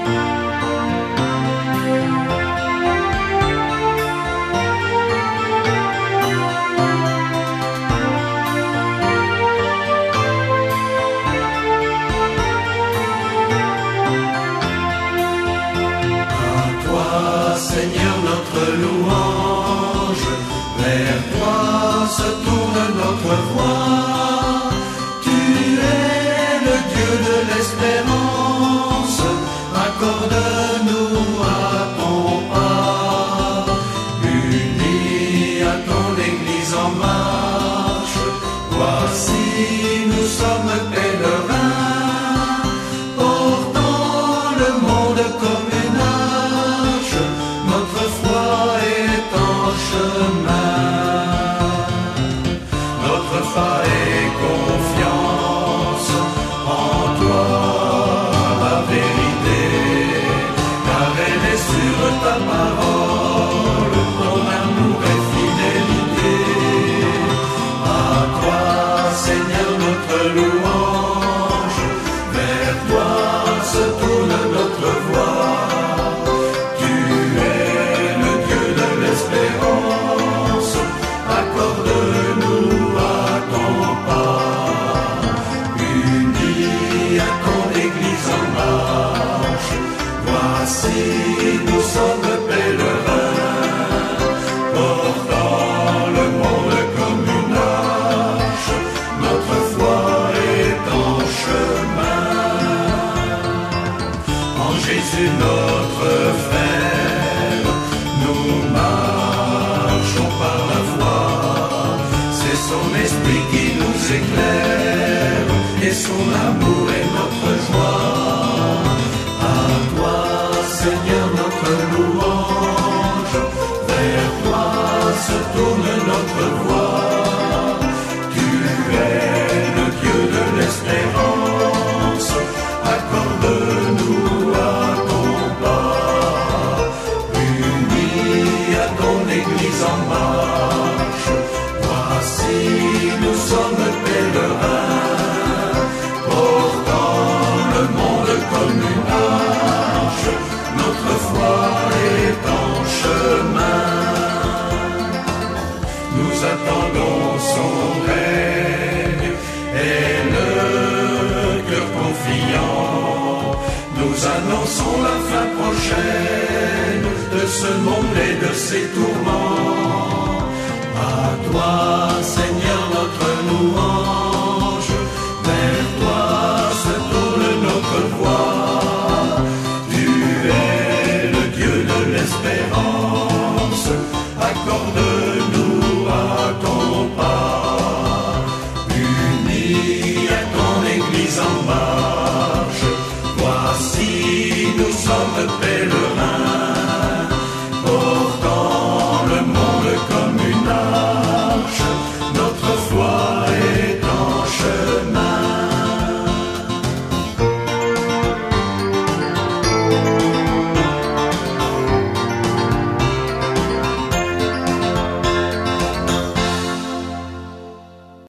Seigneur, notre louange, vers toi se tourne notre voix. Tu es le Dieu de l'espérance, accorde-nous à ton pas. Unis à ton Église en marche, voici nous sommes pèlerins, portant le monde comme une arche. Notre foi est en chemin, notre foi est confiance en toi, la vérité, car elle est sur ta parole, ton amour et fidélité. À toi, Seigneur, notre louange, vers toi se tourne notre voix. Accorde-nous à ton pas, unis à ton Église en marche. Voici nous sommes pèlerins, portant le monde comme une arche. Notre foi est en chemin. En Jésus notre frère, nous marchons par la foi. C'est son esprit qui nous éclaire, et son amour est notre joie. À toi, Seigneur, notre louange, vers toi se tourne notre voix. Tu es le Dieu de l'espérance, accorde-nous à ton pas. Unis à ton Église en marche, voici nous sommes pèlerins, portant le monde comme une arche. Notre foi est en chemin. Nous attendons son règne et le cœur confiant. Nous annonçons la fin prochaine de ce monde et de ses tourments. À toi,